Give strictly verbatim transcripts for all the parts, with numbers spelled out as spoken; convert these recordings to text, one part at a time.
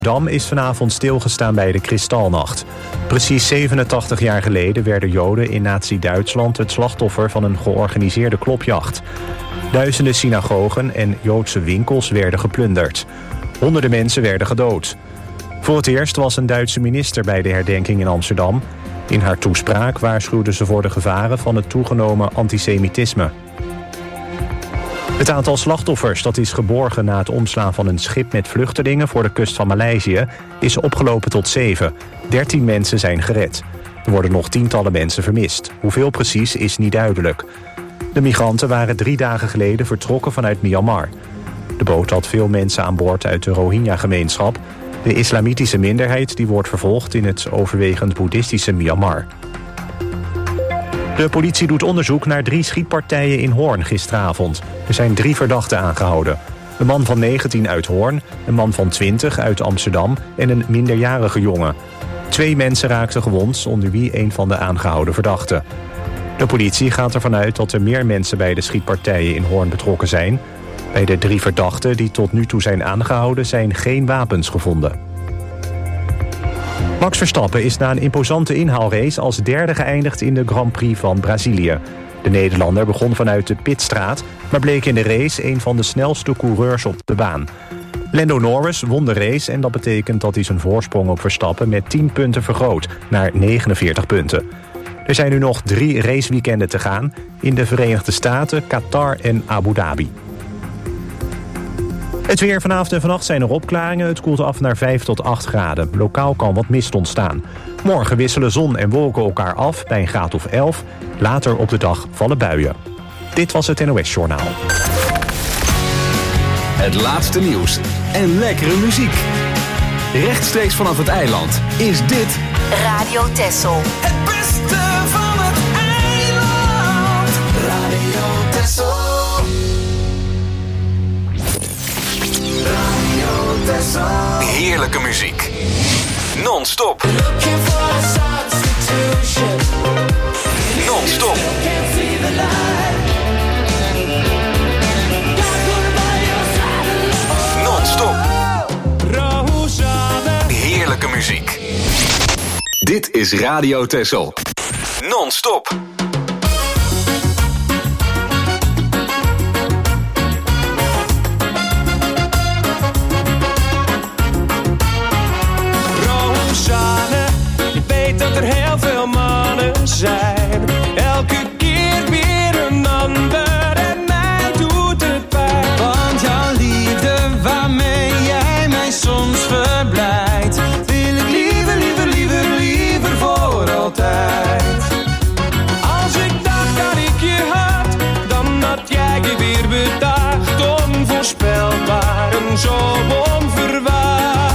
Dam is vanavond stilgestaan bij de Kristalnacht. Precies zevenentachtig jaar geleden werden Joden in nazi-Duitsland het slachtoffer van een georganiseerde klopjacht. Duizenden synagogen en Joodse winkels werden geplunderd. Honderden mensen werden gedood. Voor het eerst was een Duitse minister bij de herdenking in Amsterdam. In haar toespraak waarschuwde ze voor de gevaren van het toegenomen antisemitisme. Het aantal slachtoffers dat is geborgen na het omslaan van een schip met vluchtelingen voor de kust van Maleisië is opgelopen tot zeven. Dertien mensen zijn gered. Er worden nog tientallen mensen vermist. Hoeveel precies is niet duidelijk. De migranten waren drie dagen geleden vertrokken vanuit Myanmar. De boot had veel mensen aan boord uit de Rohingya-gemeenschap. De islamitische minderheid die wordt vervolgd in het overwegend boeddhistische Myanmar. De politie doet onderzoek naar drie schietpartijen in Hoorn gisteravond. Er zijn drie verdachten aangehouden. Een man van negentien uit Hoorn, een man van twintig uit Amsterdam en een minderjarige jongen. Twee mensen raakten gewond, onder wie een van de aangehouden verdachten. De politie gaat ervan uit dat er meer mensen bij de schietpartijen in Hoorn betrokken zijn. Bij de drie verdachten die tot nu toe zijn aangehouden zijn geen wapens gevonden. Max Verstappen is na een imposante inhaalrace als derde geëindigd in de Grand Prix van Brazilië. De Nederlander begon vanuit de pitstraat, maar bleek in de race een van de snelste coureurs op de baan. Lando Norris won de race en dat betekent dat hij zijn voorsprong op Verstappen met tien punten vergroot naar negenenveertig punten. Er zijn nu nog drie raceweekenden te gaan in de Verenigde Staten, Qatar en Abu Dhabi. Het weer vanavond en vannacht zijn er opklaringen. Het koelt af naar vijf tot acht graden. Lokaal kan wat mist ontstaan. Morgen wisselen zon en wolken elkaar af bij een graad of elf. Later op de dag vallen buien. Dit was het N O S Journaal. Het laatste nieuws en lekkere muziek. Rechtstreeks vanaf het eiland is dit Radio Texel. Het beste van het eiland. Radio Texel. Radio Texel. heerlijke muziek. Non-stop. Non-stop. Non-stop. Heerlijke muziek. Dit is Radio Texel. Non-stop. Dat er heel veel mannen zijn. Elke keer weer een ander en mij doet het pijn. Want jouw liefde waarmee jij mij soms verblijdt, wil ik liever, liever, liever, liever voor altijd. Als ik dacht dat ik je had, dan had jij je weer bedacht. Onvoorspelbaar en zo onverwacht.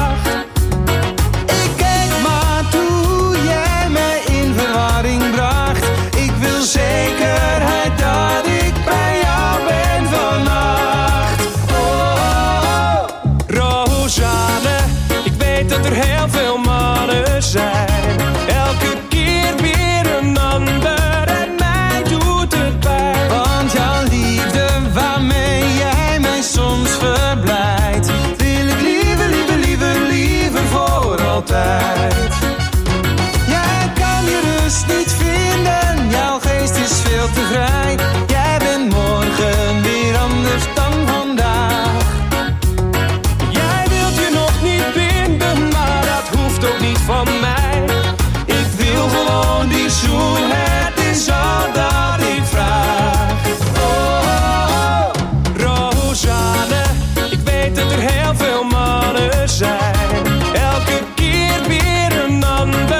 Zekerheid dat ik bij jou ben vannacht. Oh, Rosanne, ik weet dat er heel veel mannen zijn. Elke keer weer een ander en mij doet het pijn. Want jouw liefde waarmee jij mij soms verblijdt, wil ik liever, liever, liever, liever voor altijd. Jij kan je rust niet vinden, jouw geest is veel te vrij. Jij bent morgen weer anders dan vandaag. Jij wilt je nog niet binden, maar dat hoeft ook niet van mij. Ik wil gewoon die zoen, het is al dat ik vraag. Oh, Rosanne, ik weet dat er heel veel mannen zijn. Elke keer weer een ander.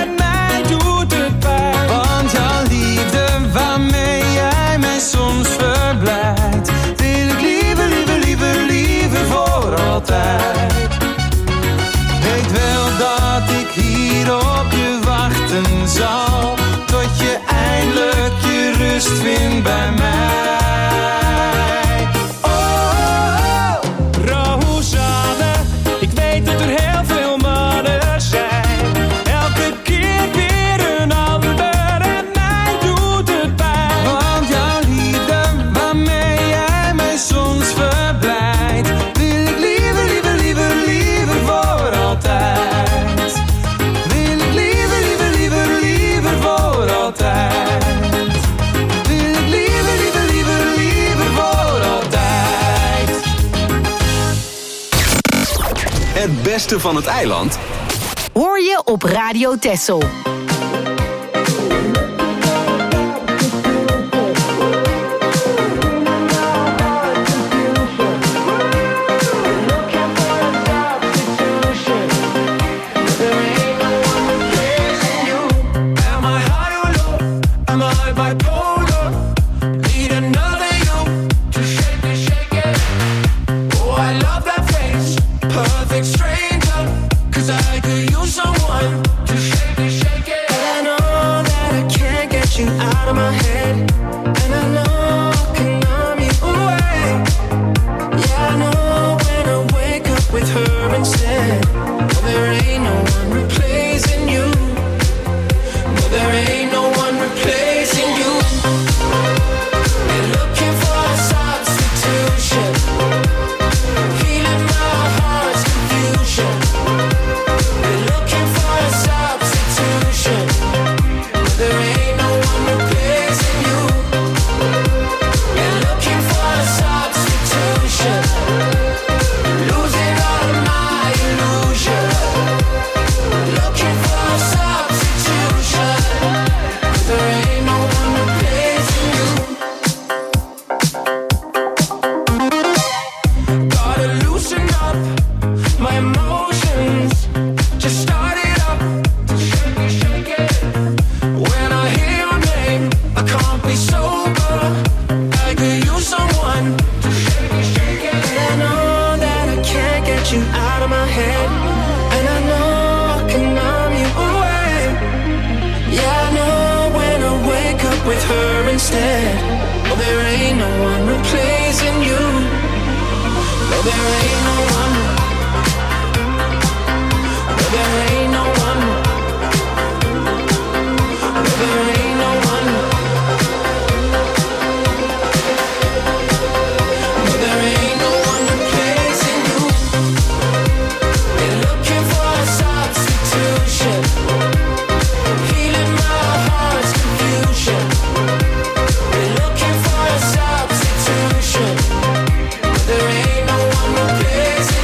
Soms verblijdt, wil ik liever, liever, liever, liever voor altijd. Weet wel dat ik hier op je wachten zal, tot je eindelijk je rust vindt bij mij. Oh, Rosanne, ik weet dat er heel veel mannen zijn. Elke keer weer een ander. Soms verblijdt, wil ik liever, liever, liever, liever voor Het beste van het eiland hoor je op Radio Texel. There ain't no one replacing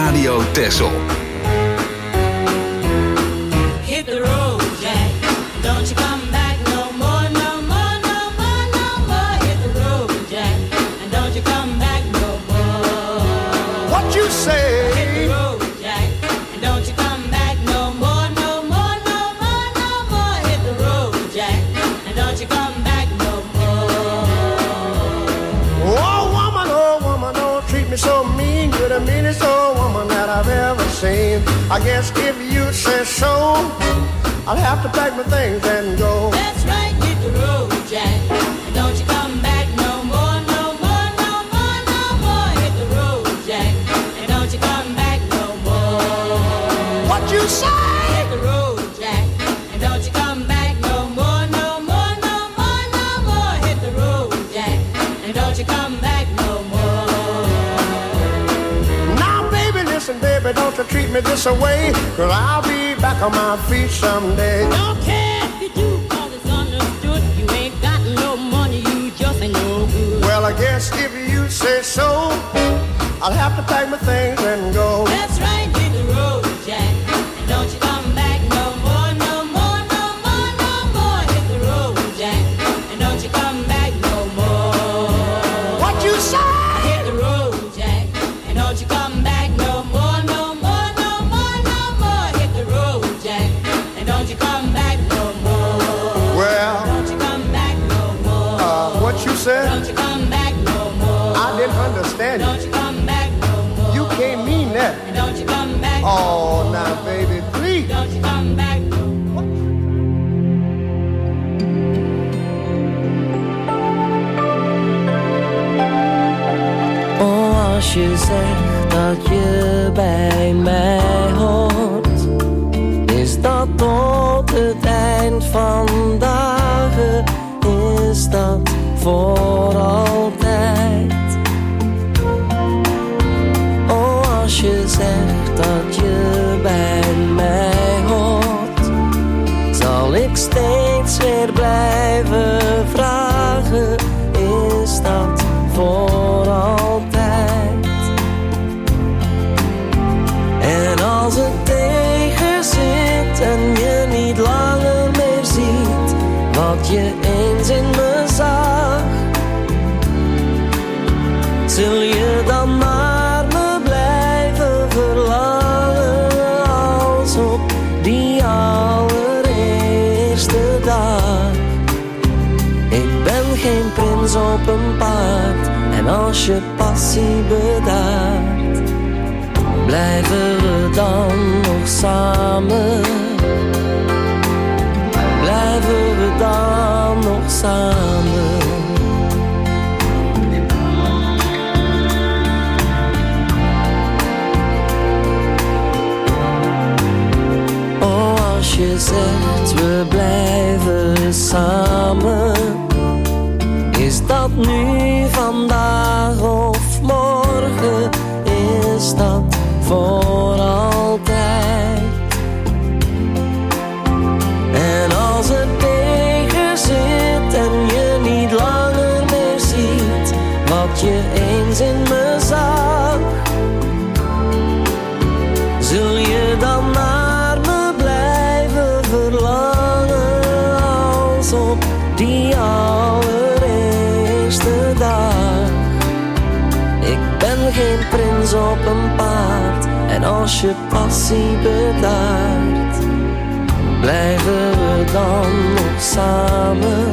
Radio Texel. Hit the road, Jack. Don't you come back no more, no more, no more, no more. Hit the road, Jack. And don't you come back no more. What you say? Hit the road, Jack. And don't you come back no more, no more, no more, no more. Hit the road, Jack. And don't you come back no more. Oh woman, oh woman, don't treat me so mean. You're the meanest old woman that I've ever seen. I guess if you say so, I'll have to pack my things and go. That's right, hit the road, Jack. And don't you come back no more, no more, no more, no more. Hit the road, Jack. And don't you come back no more. What you say? Hit the road, Jack. And don't you come back no more, no more, no more, no more. Hit the road, Jack. And don't you come back no more. Now baby, listen baby, don't you treat me this away, 'cause I'll be back on my feet someday. Don't care if you do, 'cause it's understood. You ain't got no money, you just ain't no good. Well, I guess if you say so, I'll have to pack my things and go. That's right, hit the road, Jack. And don't you come back no more, no more, no more, no more. Hit the road, Jack. And don't you come back no more. What you say? Hit the road, Jack. And don't you come back no more, no more, no more, no more. Hit the road, Jack. And don't you come back no more. Well, Don't you come back no more. uh, what you said? Don't you come back no more. I didn't understand you. Don't you come back no more. You can't mean that. And don't you come back no Oh, now baby, please. Don't you come back no more. Oh, als je zegt dat je bij mij hoort, is dat tot het eind van dagen, is dat voor altijd. Oh, als je zegt dat je bij mij hoort, zal ik steeds weer blijven vragen, is dat voor altijd. En als het tegen zit en je niet langer meer ziet wat je eens in me zag, zul je dan naar me blijven verlangen als op die allereerste dag. Ik ben geen prins op een paard, en als je passie bedaart, blijven we dan nog samen? Blijven we dan nog samen? Oh, als je zegt we blijven samen, is dat nu, vandaag of morgen? Is dat voor altijd? En als het tegen zit en je niet langer meer ziet wat je eens in me zag, zul je dan naar me blijven verlangen als op die allereerste dag? Ik ben geen prins op een paard, en als je passie bedaart, blijven we dan nog samen?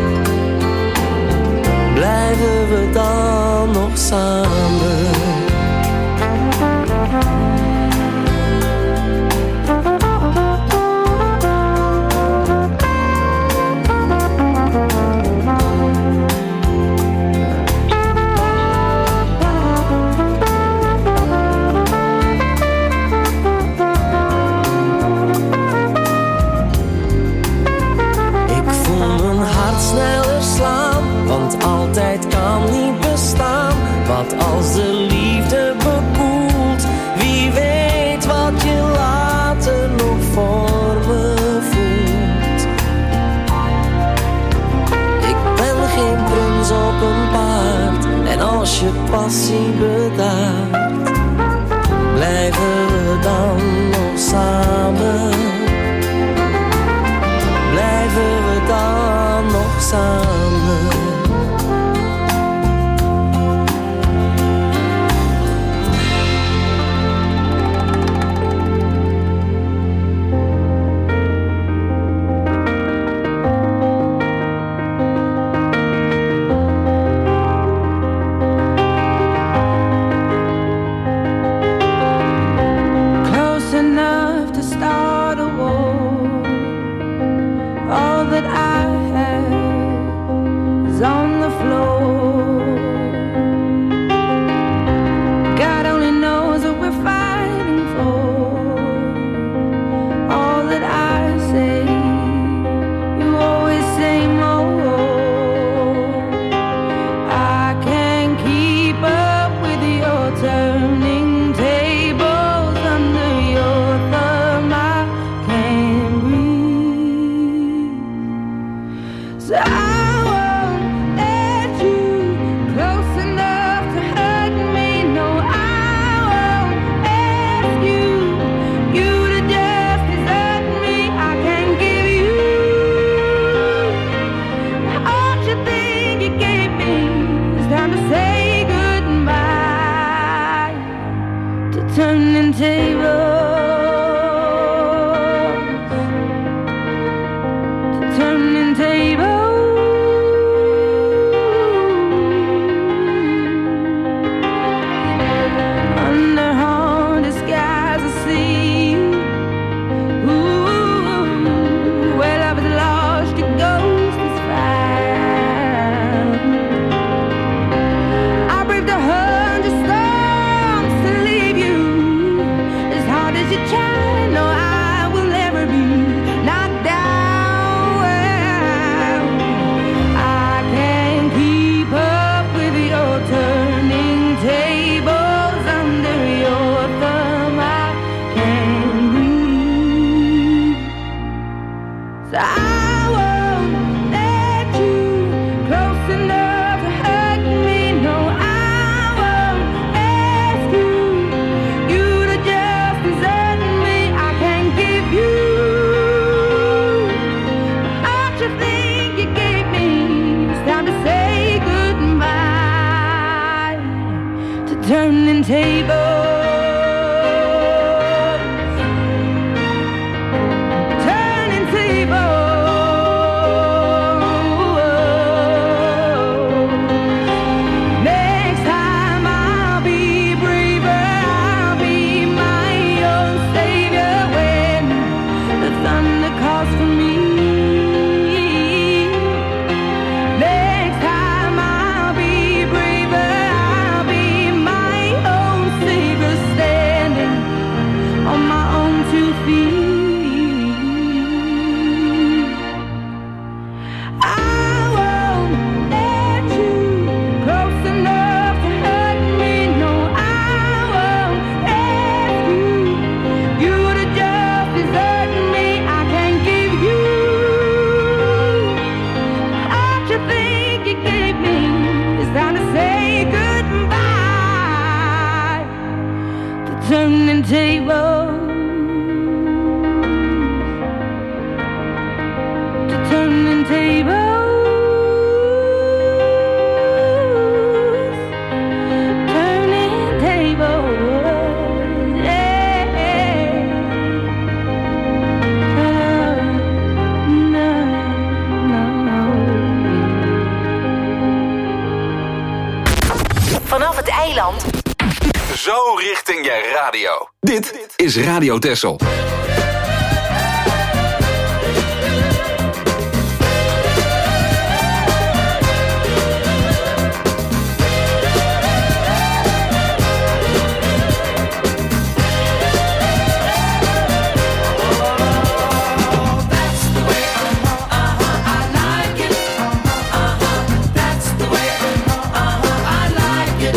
Blijven we dan nog samen? Sneller slaan, want altijd kan niet bestaan. Wat als de liefde bekoelt, wie weet wat je later nog voor me voelt. Ik ben geen prins op een paard, en als je passie bedaart, blijf samen. Zo richting je radio. Dit is Radio Texel.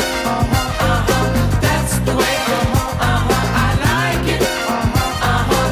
Uh-huh.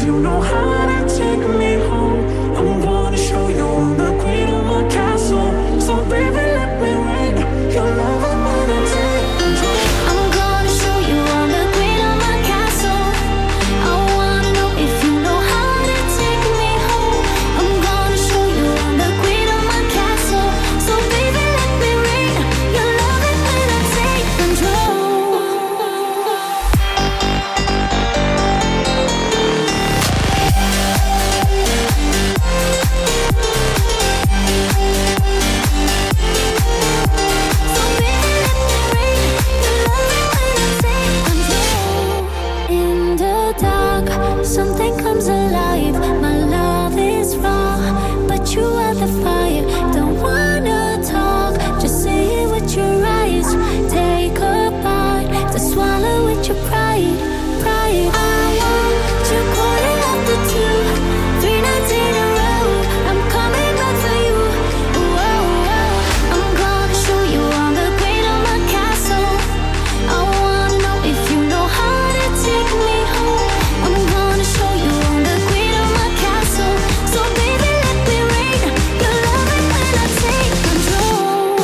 you know how to take me home. I'm gonna show you I'm the queen of my castle. So baby, let me rain your love when I take control. I'm gonna show you I'm the queen of my castle. I wanna know if you know how to take me home. I'm gonna show you I'm the queen of my castle. So baby, let me rain your love when I take control. In the dark, something comes alive. My love is raw, but you are the fire. Don't wanna talk, just say it with your eyes. Take a bite to swallow with your pride, pride. I want you calling up the two, three nights in a row. I'm coming back for you. Whoa, whoa. I'm gonna show you I'm the queen of my castle. I wanna know if you know how to take me home. I'm gonna show you I'm the queen of my castle. So baby, let me rain your love when I take control.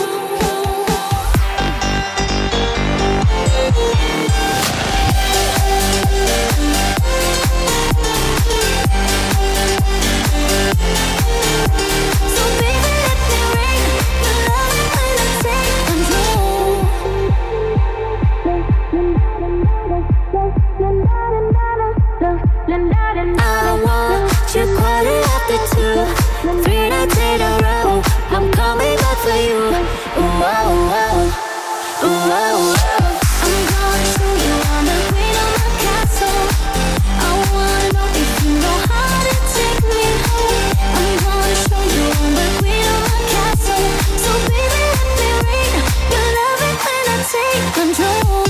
So baby, let me rain your love when I take control. I want you calling up the two, three nights in a row. I'm coming back for you. Ooh, oh, oh. Ooh, oh, oh. I'm gonna show you I'm the queen of my castle. I wanna know if you know how to take me home. I'm gonna show you I'm the queen of my castle. So baby, let me rain your love when I take control.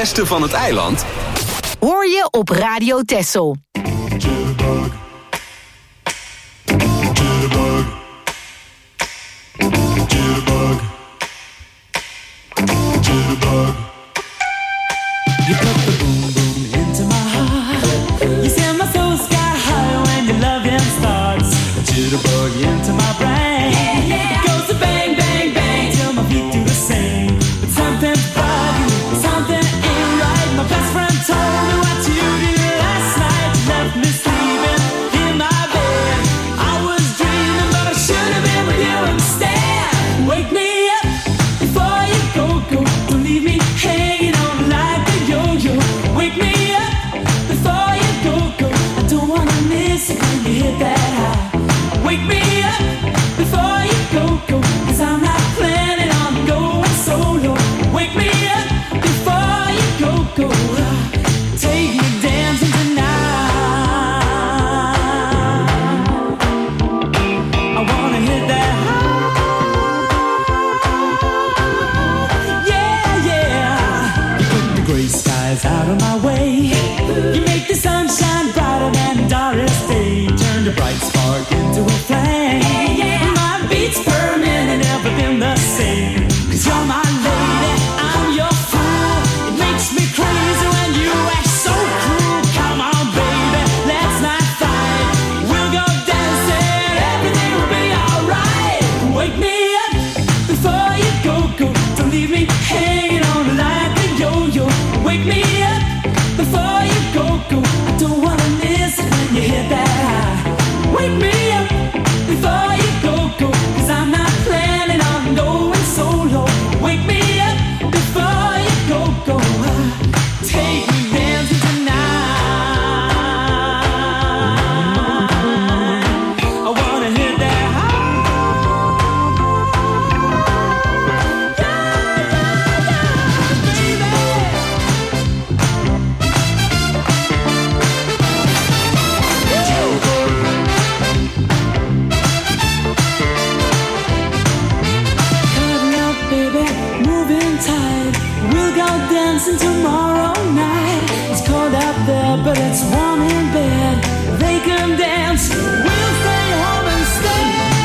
beste van het eiland? Hoor je op Radio Texel. You put the boom boom into my heart. You send my soul sky high when your loving starts. A jitterbug into my brain. It goes to bang bang bang till my feet do the same. But something's bugging, something ain't right. My best friend told me what you did last night. You left me sleeping in my bed. I was dreaming, but I should have been with you instead. Wake me up before you go go. Don't leave me hanging on like a yo-yo. Wake me up before you go go. I don't wanna miss it when you hit that high. Wake me up before you go go. 'Cause I'm not planning on going solo. Wake me up before you go go. Take me dancing tonight. I wanna hit that high. Yeah, yeah. You put the gray skies out of my way. You make the sunshine brighter than Doris Day. Turn the bright spark into a flame. My beats per minute never been the same. 'Cause you're my lady, I'm your fool. It makes me crazy when you act so cruel. Come on, baby, let's not fight. We'll go dancing, everything will be alright. Wake me up before you go go. Don't leave me hanging on like a yo-yo. Wake me up before you go go. I don't wanna miss it when you hit that high. Wake me up before you go go. 'Cause I'm not planning on going solo. Wake me up before you go go. Take me dancing tonight. I wanna hit that high. Cutting up, baby, moving tight. We'll go dancing tomorrow night. It's cold out there, but it's warm in bed. They can dance, we'll stay home instead.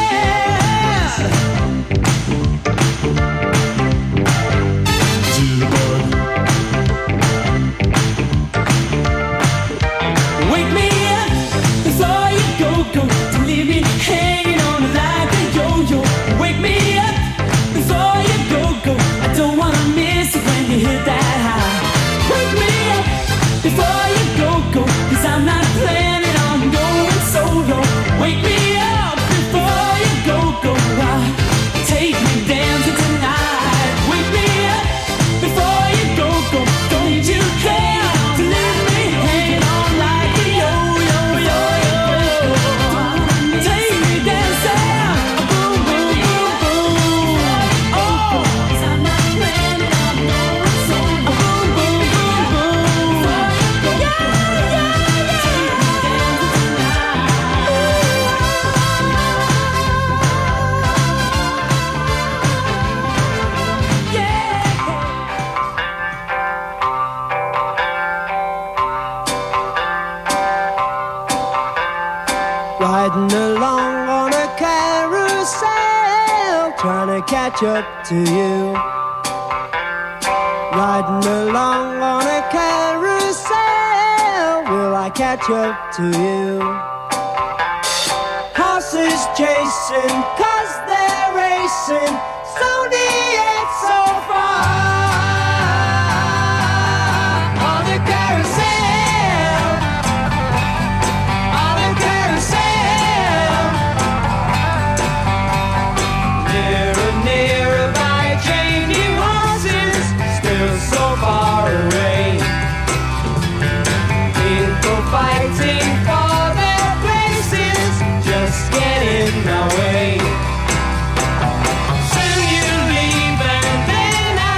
Wake me up before you go go. Don't leave me hanging on like a yo-yo. Wake me up before you go go. I don't wanna miss it when you hit that high. Wake me up before you go go. 'Cause I'm not planning on going solo. Wake me up before you go go. Take me dancing tonight. Wake me up before you go go. Don't need you there to leave me hanging on like a yo-yo, yo-yo. Take me dancing, boom, boom, boom, boom. Oh, 'cause I'm not planning on going solo. Boom, boom, boom, boom. Yeah, yeah, yeah. Take me dancing tonight. Yeah. Riding along on a carousel, trying to catch up to you. Riding along on a carousel, will I catch up to you? Horses chasing, 'cause they're racing, so near yet so far. On the carousel, on the carousel. Nearer, nearer by a train, new horses, still so far away. People fighting for their places, just get in my way. Soon you leave and then I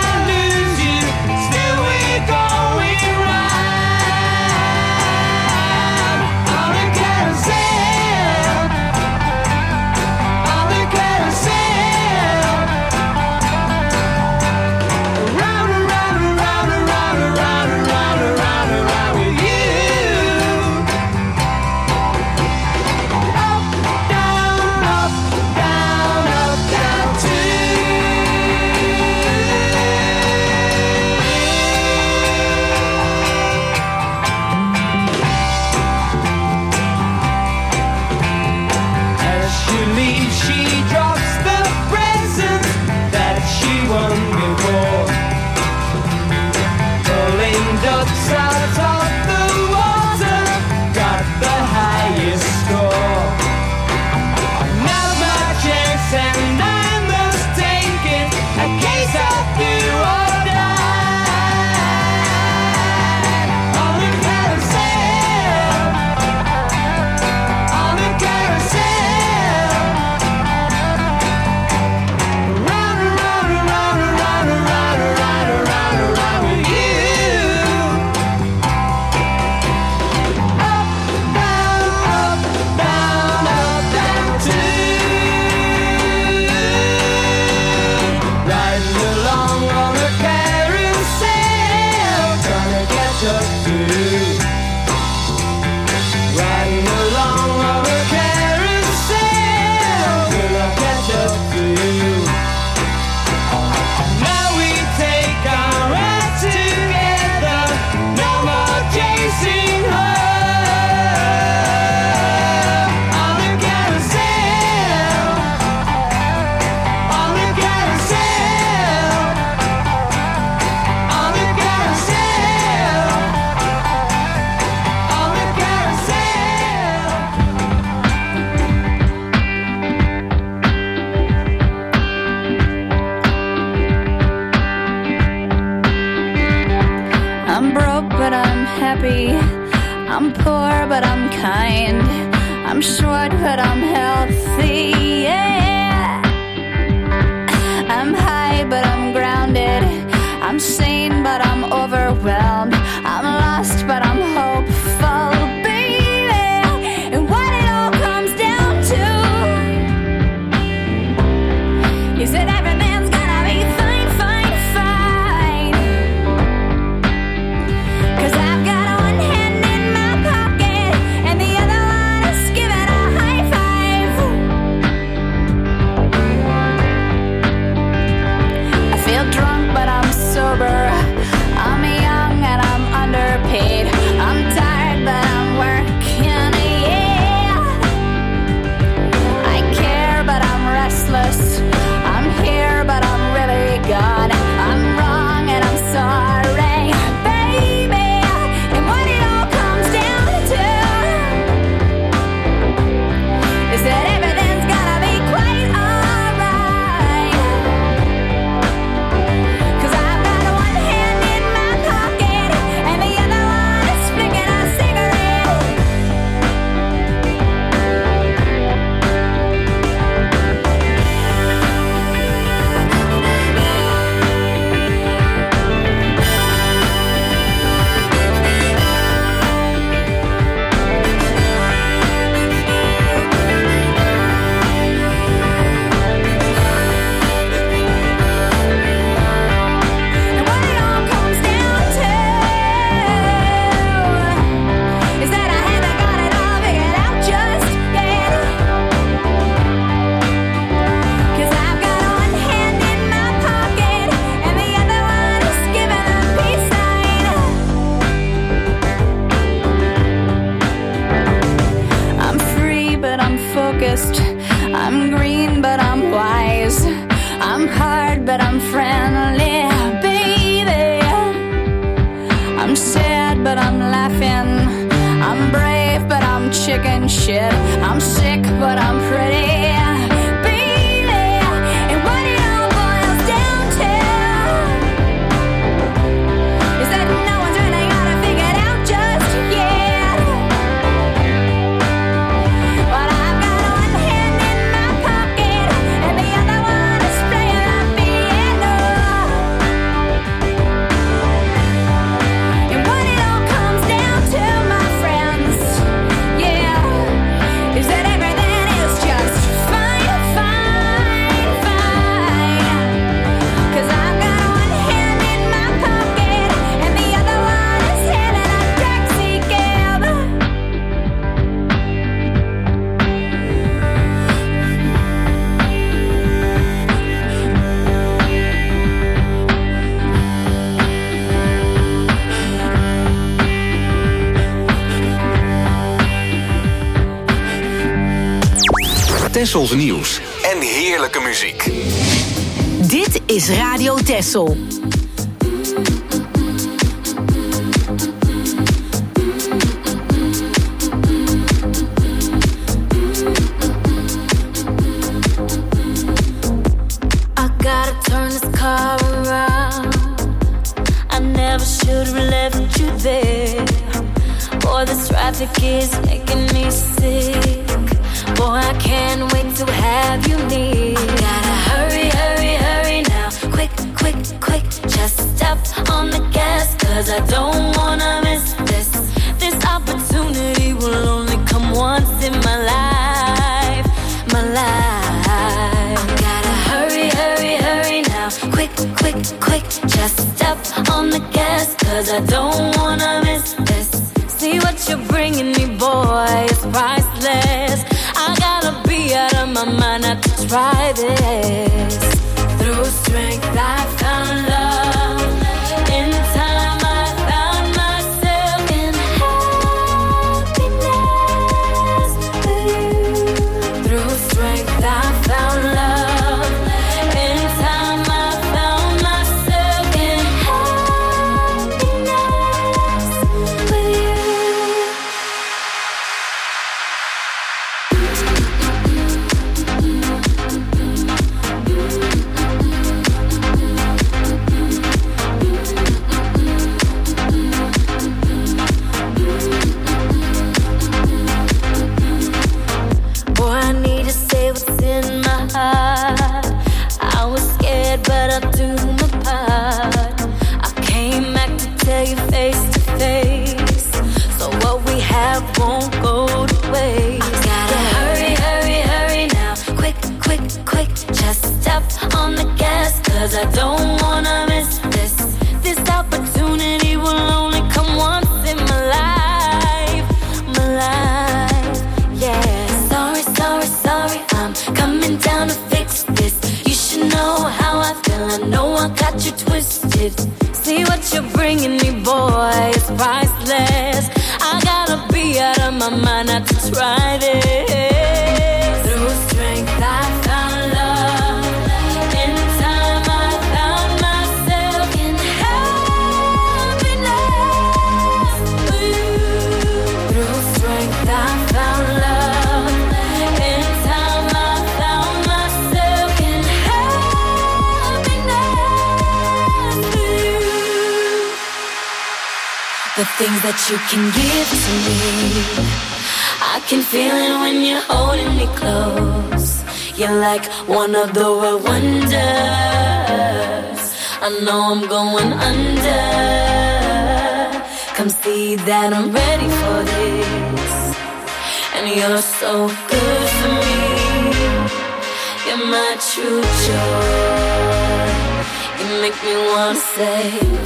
kind. I'm short, but I'm healthy, yeah. I'm high, but I'm grounded. I'm sane, but I'm overwhelmed. I'm lost, but I'm hopeful, baby. And what it all comes down to is that everything's gonna be fine, fine, fine. 'Cause I've got one hand in my pocket and the other one is giving a high five. I feel drunk, but I'm sober. I'm young and I'm underpaid. I'm tired, but I'm working, yeah. I care, but I'm restless. I'm here, but I'm really gone. I'm wrong and I'm sorry, baby. And what it all comes down to is that everything's gonna be quite alright. 'Cause I've got one hand in my pocket and the other one is flicking a cigarette. And what it all comes down to is that I haven't got it all figured out just yet. 'Cause I've got one hand in my pocket and the other one is giving a peace sign. I'm free, but I'm focused. I'm green, but I'm wise. I'm hard, but I'm friendly, baby. I'm sad, but I'm laughing. I'm brave, but I'm chicken shit. I'm sick, but I'm pretty, baby. And what it all boils down to is that no one's really got it figured out just yet. But I've got one hand in my pocket and the other one is playing the piano. And what it all comes down to, my friends, yeah, is that everything is just fine, fine, fine. 'Cause I've got one hand in my pocket and the other one is hailing a taxi cab. Tessels nieuws en heerlijke muziek. Dit is Radio Tessel. I gotta turn this car around. I never should have left you there. Boy, this traffic is making me sick. Boy, I can't wait to have you near. Gotta hurry, hurry, hurry now. Quick, quick, quick. Just step on the gas, 'cause I don't wanna miss this. This opportunity will only come once in my life. My life. Gotta hurry, hurry, hurry now. Quick, quick, quick. Just step on the gas, 'cause I don't wanna miss this. See what you're bringing me, boy, it's priceless. I gotta be out of my mind not to try this. Through strength I found love. In time I found myself in happiness with you. Through strength I found love. In time I found myself in happiness with you. I'm coming down to fix this. You should know how I feel. I know I got you twisted. See what you're bringing me, boy, it's priceless. I gotta be out of my mind not to try this. Through strength I found love. In time I found myself in happiness. Through strength I found love. In time I found myself in happiness. The things that you can give to me, I can feel it when you're holding me close. You're like one of the world wonders. I know I'm going under. Come see that I'm ready for this. And you're so good for me. You're my true joy. You make me wanna say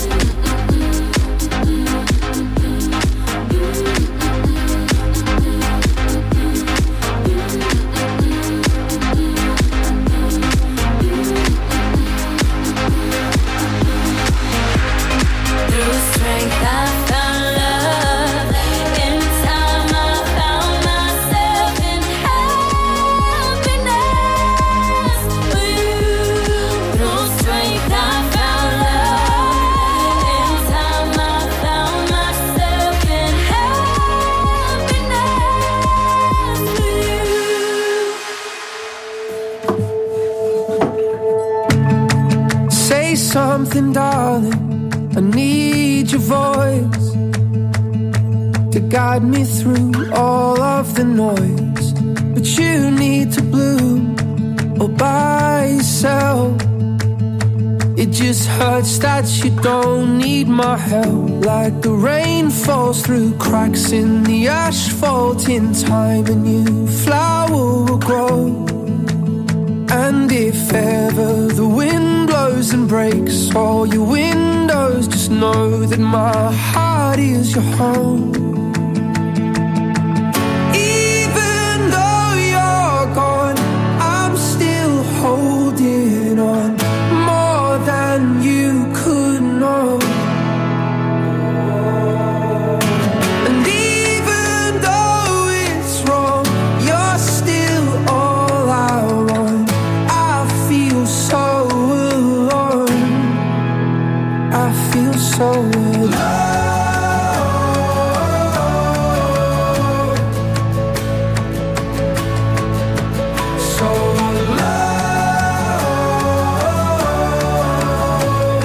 something, darling. I need your voice to guide me through all of the noise. But you need to bloom all by yourself. It just hurts that you don't need my help. Like the rain falls through cracks in the asphalt. In time a new flower will grow. And if ever the wind blows and breaks all your windows, just know that my heart is your home. Even though you're gone, I'm still holding on more than you could know. And even though it's wrong, you're still all I want. I feel so alone. I feel so alone. So alone.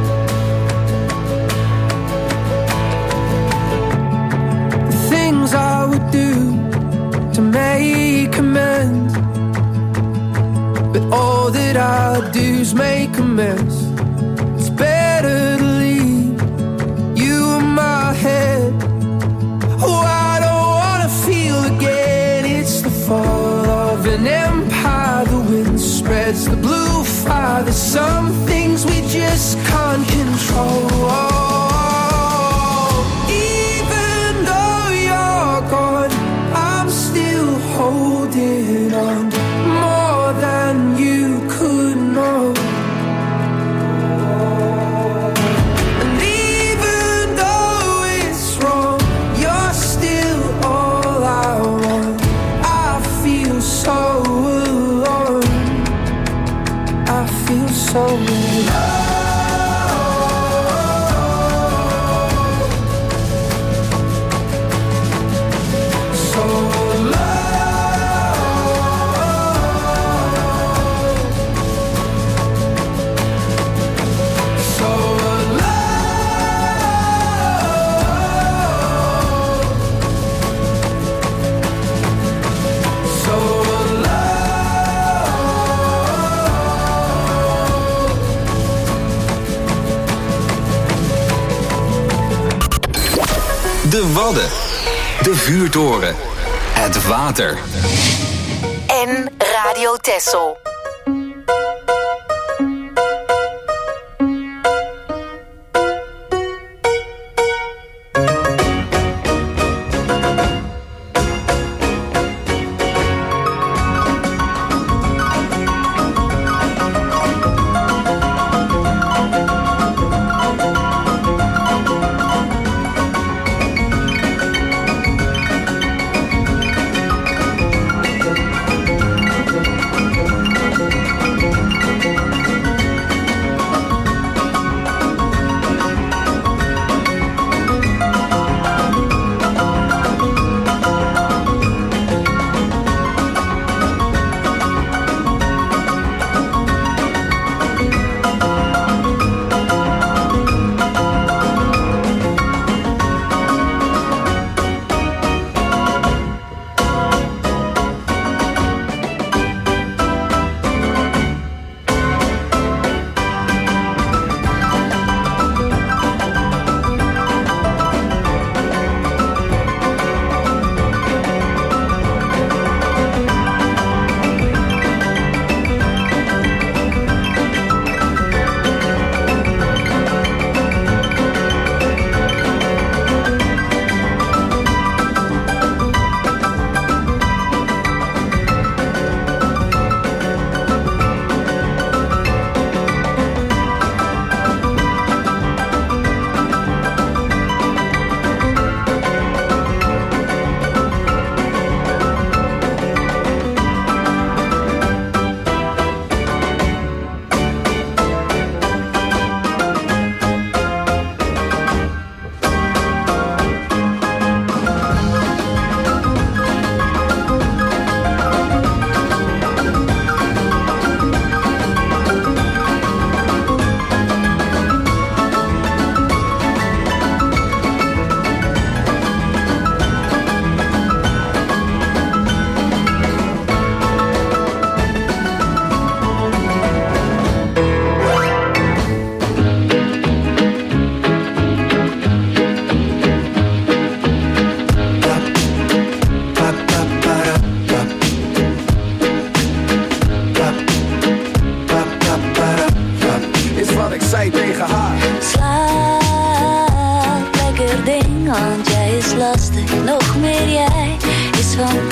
The things I would do to make amends, but all that I do is make a mess. It's better to leave you in my head. Oh, I don't wanna feel again. It's the fall of an empire. The wind spreads the blue fire. There's some things we just can't control. Even though you're gone, I'm still holding on more than you could know. And even though it's wrong, you're still all I want. I feel so alone. I feel so alone. So De Wadden, de vuurtoren, het water. En Radio Texel.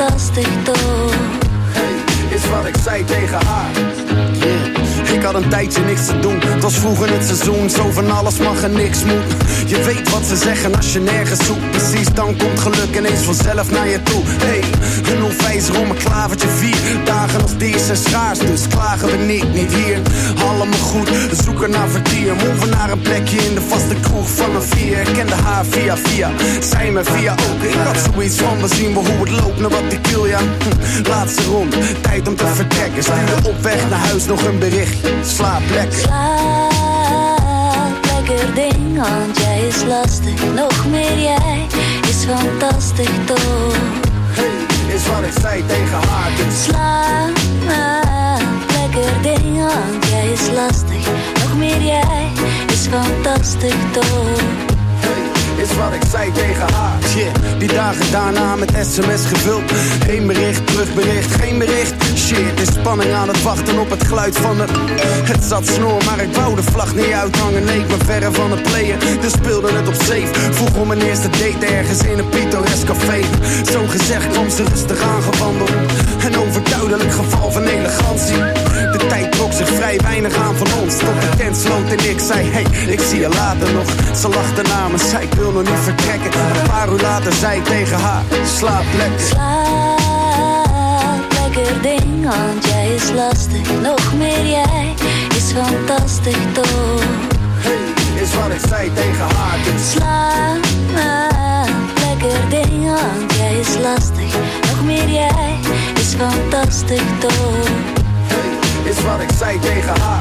fantastisch toch? Hey, is wat ik zei tegen haar. Yeah. Ik had een tijdje niks te doen. Het was vroeg in het seizoen, zo van alles mag en niks moet. Je weet wat ze zeggen als je nergens zoekt. Precies, dan komt geluk ineens vanzelf naar je toe. Hey, een onwijzer om een klavertje vier. Dagen als deze zijn schaars, dus klagen we niet, niet hier. Allemaal goed, zoeken naar vertier. Moven naar een plekje in de vaste kroeg van een vier. Ik kende haar via via, zij me via ook. Ik had zoiets van, we zien wel hoe het loopt, naar wat ik wil, ja. Hm, laatste rond, tijd om te vertrekken. Stuurde op weg naar huis nog een berichtje. Slaap lekker. Slaap lekker ding, want jij is lastig. Nog meer jij is fantastisch toch? Hey, is wat ik zei tegen haar. Dus slaap lekker ding, want jij is lastig. Nog meer jij is fantastisch toch? Is wat ik zei tegen haar. Shit, die dagen daarna met sms gevuld. Eén bericht, terugbericht, geen bericht. Shit, is spanning aan het wachten op het geluid van het. Het zat snor, maar ik wou de vlag niet uithangen. Leek me verre van het playen, dus speelde het op safe. Vroeg om mijn eerste date ergens in een pittoresk café. Zo gezegd kwam ze rustig aangewandeld. Een overduidelijk geval van elegantie. De tijd trok zich vrij weinig aan van ons. Tot de tent sloot en ik zei, hey, ik zie je later nog. Ze lachte na me, zei ik wil nog niet vertrekken. Een paar uur later zei ik tegen haar, slaap lekker. Slaap lekker ding, want jij is lastig. Nog meer jij is fantastisch toch? Hey, is wat ik zei tegen haar. Dus slaap lekker ding, want jij is lastig. Nog meer jij is fantastisch toch? Hey, is wat ik zei tegen haar.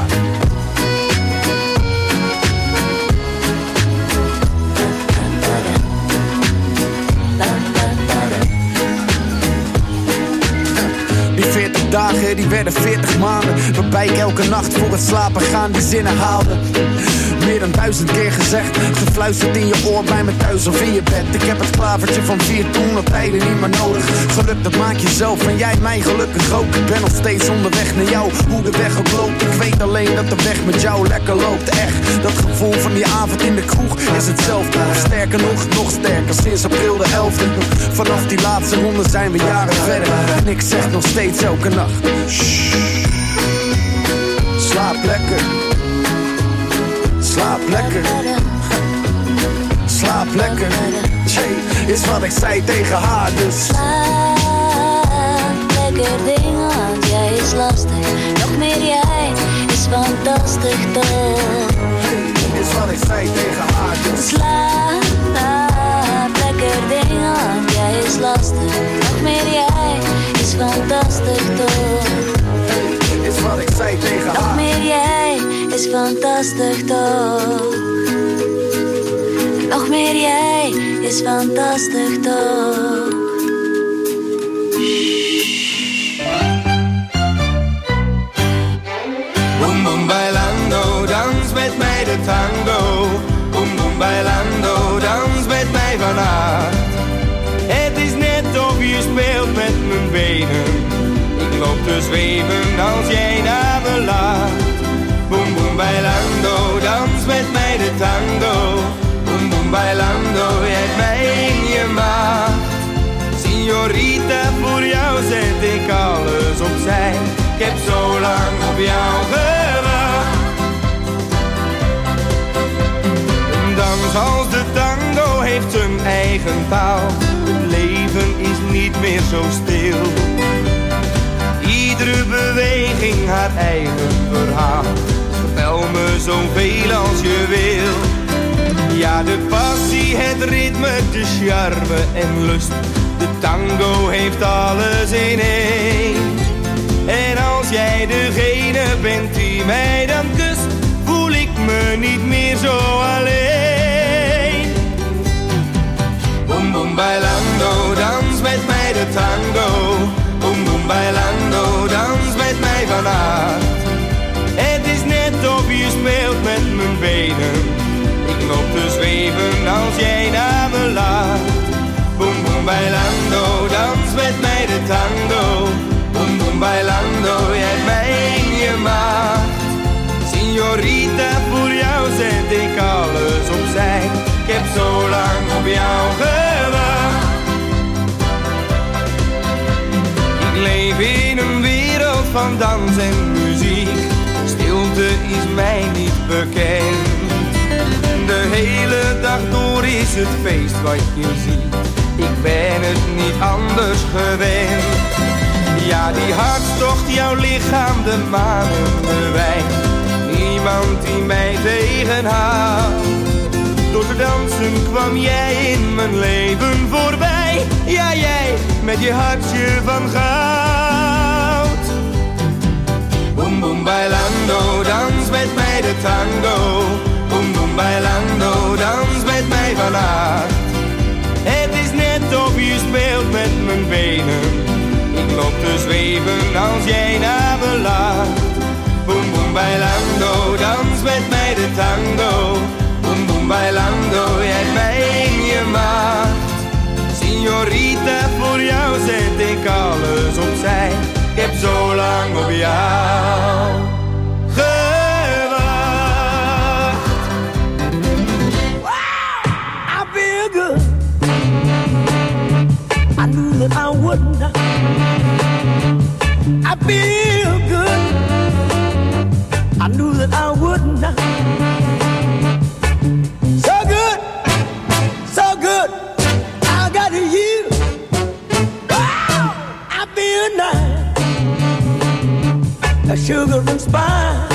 Die veertig dagen, die werden veertig maanden. Waarbij ik elke nacht voor het slapen gaan die zinnen haalde. Meer dan duizend keer gezegd, gefluisterd in je oor bij me thuis of in je bed. Ik heb het klavertje van vier toen op tijden niet meer nodig. Geluk dat maak je zelf en jij mij gelukkig ook. Ik ben nog steeds onderweg naar jou, hoe de weg ook loopt. Ik weet alleen dat de weg met jou lekker loopt. Echt, dat gevoel van die avond in de kroeg is hetzelfde. Sterker nog, nog sterker, sinds april de elfde. Vanaf die laatste ronde zijn we jaren verder. En ik zeg nog steeds elke nacht, shh, slaap lekker. Slaap lekker, slaap lekker. Jay, is wat ik zei tegen haar, dus slaap lekker ding, want jij is lastig. Nog meer jij is fantastisch toch? Is wat ik zei tegen haar, dus slaap lekker ding, want jij is lastig. Nog meer jij is fantastisch toch? Is wat ik zei tegen haar. Nog meer jij is fantastisch toch? Nog meer jij is fantastisch toch? Boom boom bailando, dans met mij de tango. Boom boom bailando, dans met mij vanavond. Het is net of je speelt met mijn benen. Ik loop te zweven als jij naar me laat. Boom boom bailando, dans met mij de tango. Boom boom bailando, jij hebt mij in je maat. Signorita, voor jou zet ik alles opzij. Ik heb zo lang op jou gewacht. Een dans als de tango heeft zijn eigen taal. Het leven is niet meer zo stil. Iedere beweging haar eigen verhaal. Vertel me zoveel als je wil. Ja, de passie, het ritme, de charme en lust. De tango heeft alles in één. En als jij degene bent die mij dan kust, voel ik me niet meer zo alleen. Boom boom bailando, dans met mij de tango. Boom boom bailando, dans met mij vanavond. Het is net of je speelt met mijn benen. Ik loop te zweven als jij naar me laat. Boom boom bailando, dans met mij de tango. Boom boom bailando, jij hebt mij in je maat. Signorita, voor jou zet ik alles opzij. Ik heb zo lang op jou gewacht. van dans en muziek. Stilte is mij niet bekend. De hele dag door is het feest wat je ziet. Ik ben het niet anders gewend. Ja, die hartstocht, jouw lichaam, de manen bewijst. Niemand die mij tegenhoudt. Door te dansen kwam jij in mijn leven voorbij. Ja, jij met je hartje van goud. Boom, boom, bailando, dans met mij de tango. Boom, boom, bailando, dans met mij vannacht. Het is net of je speelt met mijn benen. Ik loop te zweven als jij naar me lacht. Boom, boom, bailando, dans met mij de tango. Boom, boom, bailando, jij hebt mij in je macht. Signorita, voor jou zet ik alles opzij. Ik heb zo lang op jou gewacht. Wow, I feel good. I knew that I would not. I feel good. I knew that I would not. So good, so good. I got you. Wow, I feel nice. A sugar and spice.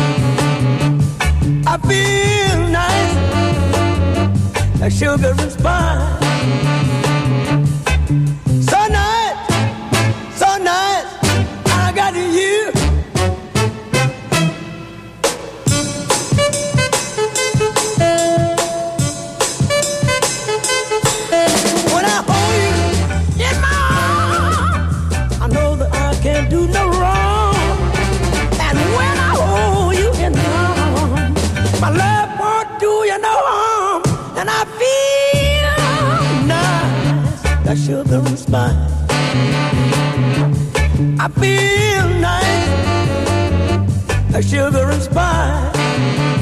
I feel nice. A sugar and spice. So nice, so nice. I got you. When I hold you in my arms, I know that I can't do no wrong. And when I hold you in my arms, my love won't do you no harm. And I feel nice, that sugar and spice. I feel nice, that sugar and spice.